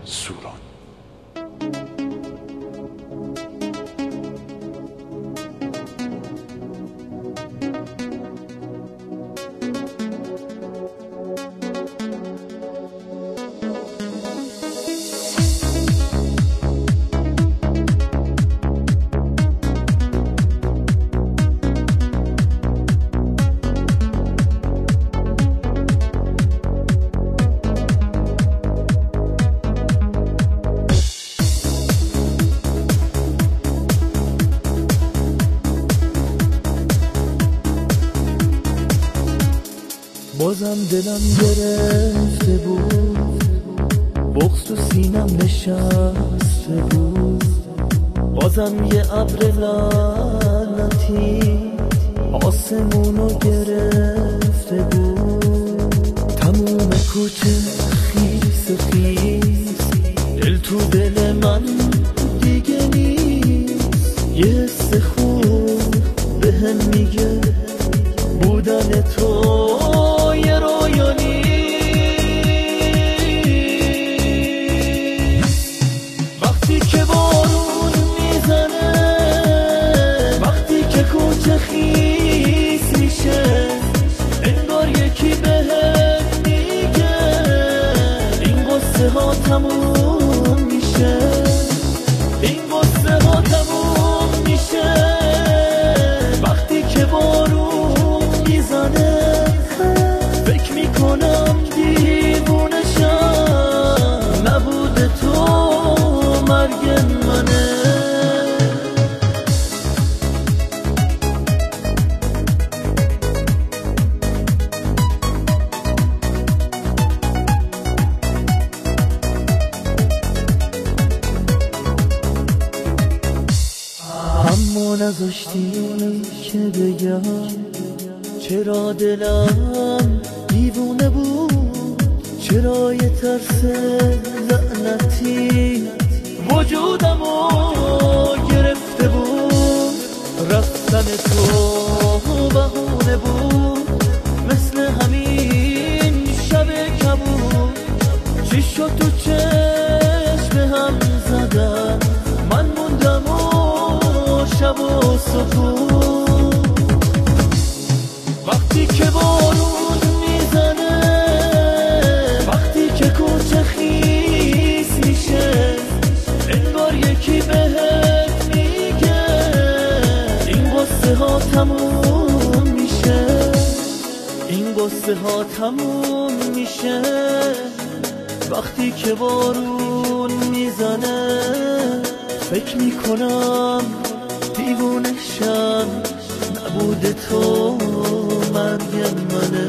سوران. بازم دلم گرفته بود، بغض تو سینم نشسته بود. بازم یه ابر لعنتی آسمونو گرفته بود. تموم کوچه خیس خیس، دل تو دل من دیگه نیست. یه حس خوب بهم میگه بودن تو یه رویا نیست. وقتی که بارون میزنه، وقتی که کوچه خیس میشه، انگار یکی بهت میگه این قصه ها تموم میشه، این قصه ها تموم میشه. وقتی که بارون میزنه، فکر میکنم دیوونشم، نبود تو مرگ منه. اما نذاشتی که بگم چرا دلم دیوونه بود، چرا یه ترس لعنتی وجودمو گرفته بود. رفتن تو بهونه بود، مثل همین شب کبود. چی شد تو چشم هم زدن، من موندم و شب و سکوت. وقتی که بارون میزنه، وقتی که کوچه خیس میشه، انگار یکی بهت میگه این قصه ها تموم میشه، این قصه ها تموم میشه. وقتی که بارون میزنه، فکر میکنم دیوونشم، نبود تو مرگ منه.